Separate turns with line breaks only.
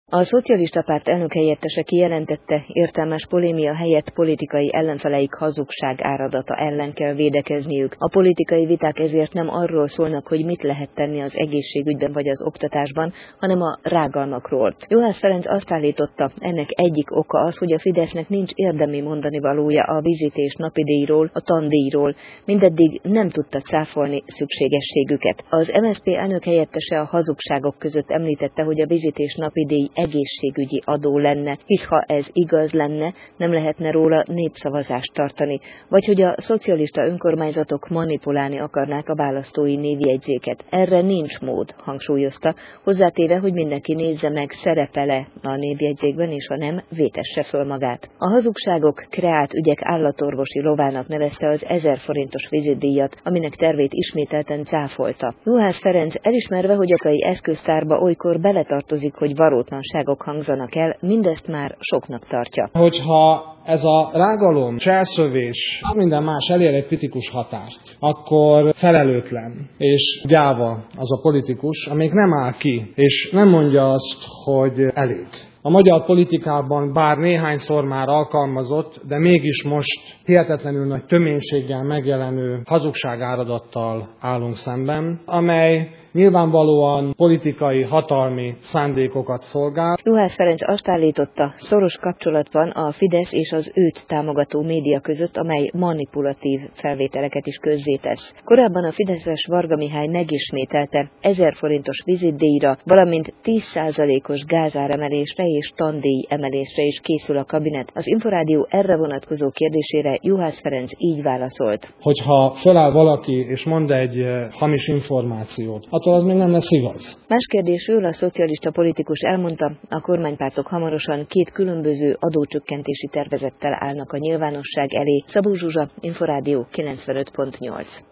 A Szocialista Párt elnökhelyettese kijelentette, értelmes polémia helyett politikai ellenfeleik hazugság áradata ellen kell védekezniük. A politikai viták ezért nem arról szólnak, hogy mit lehet tenni az egészségügyben vagy az oktatásban, hanem a rágalmakról. Juhász Ferenc azt állította, ennek egyik oka az, hogy a Fidesznek nincs érdemi mondanivalója a vizités napidíjról, a tandíjról. Mindeddig nem tudta cáfolni szükségességüket. Az MSZP elnökhelyettese a hazugságok között említette, hogy a vizités napidíj egészségügyi adó lenne, hisz ha ez igaz lenne, nem lehetne róla népszavazást tartani, vagy hogy a szocialista önkormányzatok manipulálni akarnák a választói névjegyzéket. Erre nincs mód, hangsúlyozta, hozzátéve, hogy mindenki nézze meg, szerepele a névjegyzékben, és ha nem, vétesse föl magát. A hazugságok kreált ügyek állatorvosi lovának nevezte az 1000 forintos vizitdíjat, aminek tervét ismételten cáfolta. Juhász Ferenc elismerve, hogy a eszköztárba olykor beletartozik, hogy valótlanságok hangzanak el, mindezt már soknak tartja.
Hogyha ez a rágalom, cselszövés, minden más elér egy kritikus hatást, akkor felelőtlen és gyáva az a politikus, amelyik nem áll ki, és nem mondja azt, hogy elég. A magyar politikában bár néhányszor már alkalmazott, de mégis most hihetetlenül nagy töménységgel megjelenő hazugságáradattal állunk szemben, amely nyilvánvalóan politikai, hatalmi szándékokat szolgál.
Juhász Ferenc azt állította, szoros kapcsolat van a Fidesz és az őt támogató média között, amely manipulatív felvételeket is közzétesz. Korábban a fideszes Varga Mihály megismételte 1000 forintos vizitdíjra, valamint 10%-os gázáremelésre és tandíj emelésre is készül a kabinet. Az Inforádió erre vonatkozó kérdésére Juhász Ferenc így válaszolt.
Hogyha feláll valaki és mond egy hamis információt, attól az még nem lesz igaz.
Más kérdésről a szocialista politikus elmondta, a kormánypártok hamarosan 2 különböző adócsökkentési tervezettel állnak a nyilvánosság elé. Szabó Zsuzsa, Inforádió 95.8.